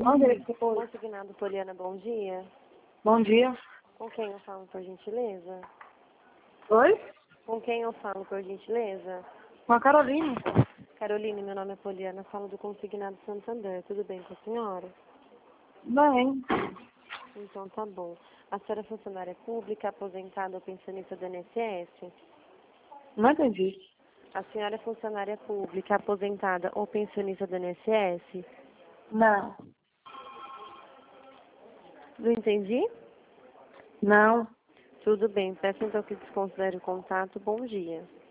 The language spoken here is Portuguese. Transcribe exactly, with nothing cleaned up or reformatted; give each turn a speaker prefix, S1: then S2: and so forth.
S1: Onde é que foi?
S2: Consignado Poliana, bom dia.
S1: Bom dia.
S2: Com quem eu falo, por gentileza?
S1: Oi?
S2: Com quem eu falo, por gentileza?
S1: Com a Carolina.
S2: Caroline, meu nome é Poliana, falo do Consignado Santander. Tudo bem com a senhora?
S1: Bem.
S2: Então tá bom. A senhora é funcionária pública, aposentada ou pensionista do I N S S?
S1: Não entendi.
S2: A senhora é funcionária pública, aposentada ou pensionista do I N S S?
S1: Não.
S2: Não entendi?
S1: Não.
S2: Tudo bem. Peço então que desconsidere o contato. Bom dia.